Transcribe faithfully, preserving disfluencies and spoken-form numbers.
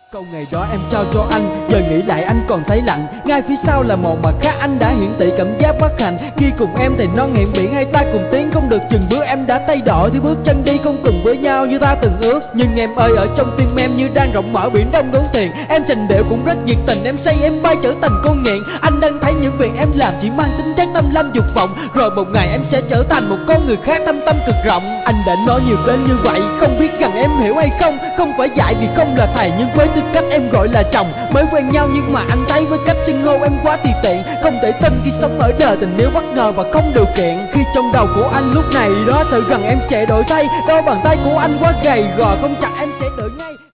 Câu ngày đó em trao cho anh, giờ nghĩ lại anh còn thấy lạnh. Ngay phía sau là một mặt khác anh đã hiển thị cảm giác bất hạnh. Khi cùng em thì non hẹn biển hay ta cùng tiến không được chừng bước, em đã thay đổi thì bước chân đi không cùng với nhau như ta từng ước. Nhưng em ơi, ở trong tim em như đang rộng mở biển đông đốn tiền. Em trình điệu cũng rất nhiệt tình, em say em bay trở thành con nghiện. Anh đang thấy những việc em làm chỉ mang tính chất tâm lâm dục vọng, rồi một ngày em sẽ trở thành một con người khác thâm tâm cực rộng. Anh đã nói nhiều đến như vậy, không biết rằng em hiểu hay không. Không phải dạy vì không là thầy, nhưng với tư cách em gọi là chồng. Mới quen nhau nhưng mà anh thấy với cách xưng hô em quá tùy tiện. Không thể tin khi sống ở đời tình yêu bất ngờ và không điều kiện. Khi trong đầu của anh lúc này đó sợ rằng em sẽ đổi thay. Đôi bàn tay của anh quá gầy gò, không chặt em sẽ đổi